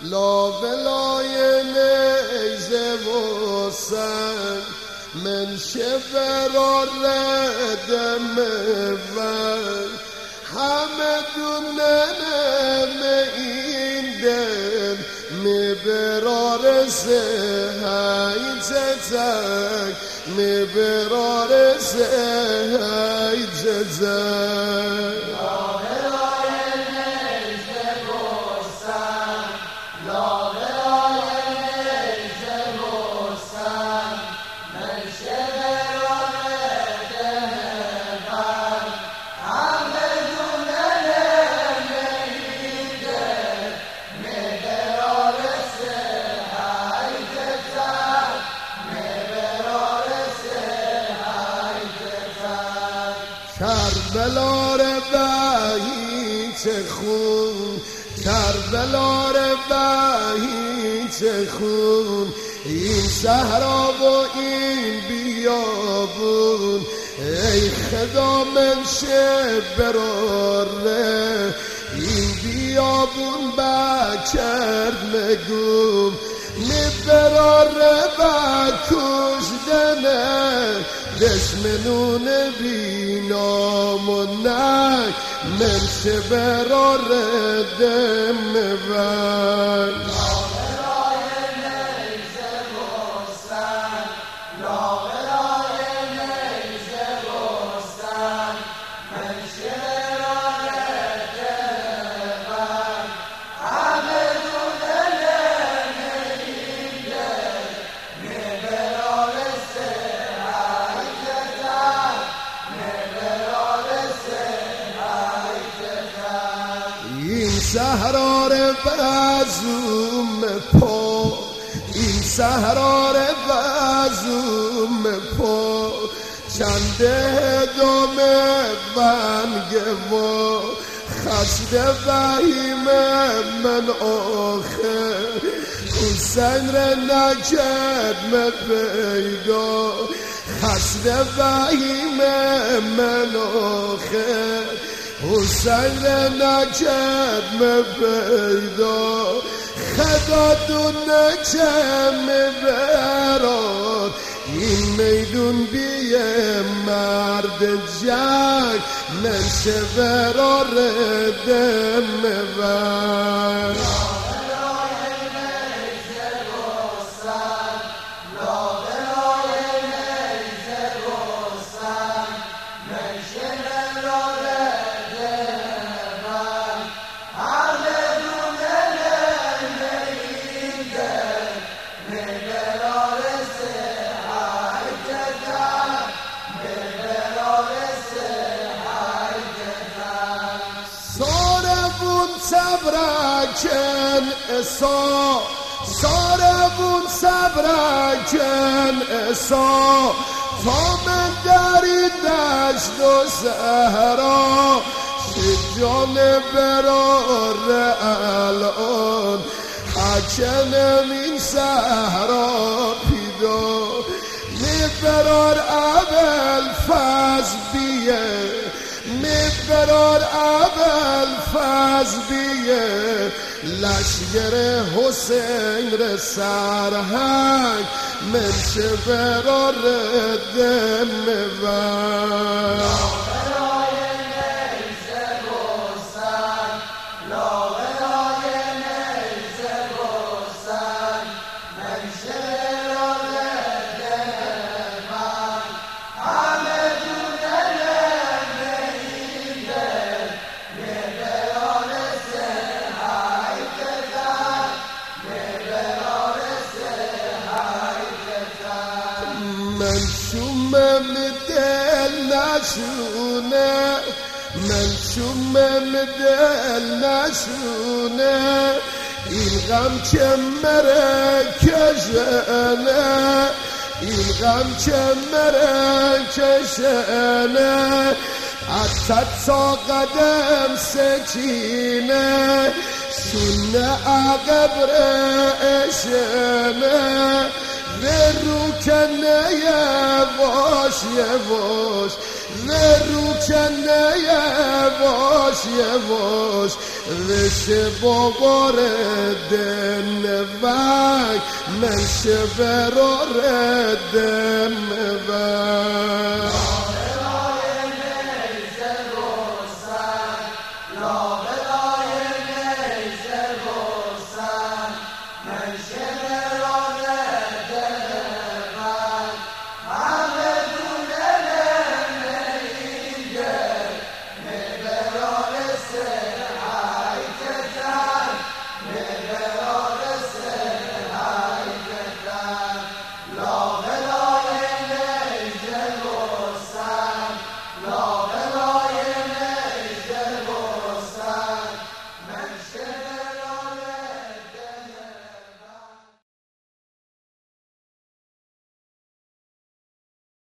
لابلای نیزه و سنگ منشه برارد ونگ همه دوننم این دل میبرار سهی ززنگ میبرار سهی ززنگ کربلا بهیچ خون کربلا بهیچ خون این صحرا و این بیابون ای خدا منشه براره این بیابون بکرد مگوم میبراره بکشدنه دشمنون بینام و نک منشه براره دم ونگ سهرار بازوم پا این سهرار بازوم پا چنده دام ونگ و خسته بهیم من آخر حسین را نکرد من پیدا خسته بهیم من آخر حسین را نکرد من پیدا خدا دونه چه میبرد این میدون بیه مرد جنگ منشه براره دم ونگ صبرکن اسا ساربون صبرکن اسا تا من در این دشت و صحرا جان برار الان حکنم این صحرا پیدا میبرار اول فاز بیه میبرار اول فاز بیه لشگر حسین ر سرهنگ منشه برار دم ونگ من شومم دل نشونه من شومم دل نشونه این غم که مره کشنه این غم که مره کشنه اتت تا قدم سکینه سونه عقب رشنه ورو کنه یواش یواش ورو کنه یواش یواش رشبو وردن وای من شبرو ردن وای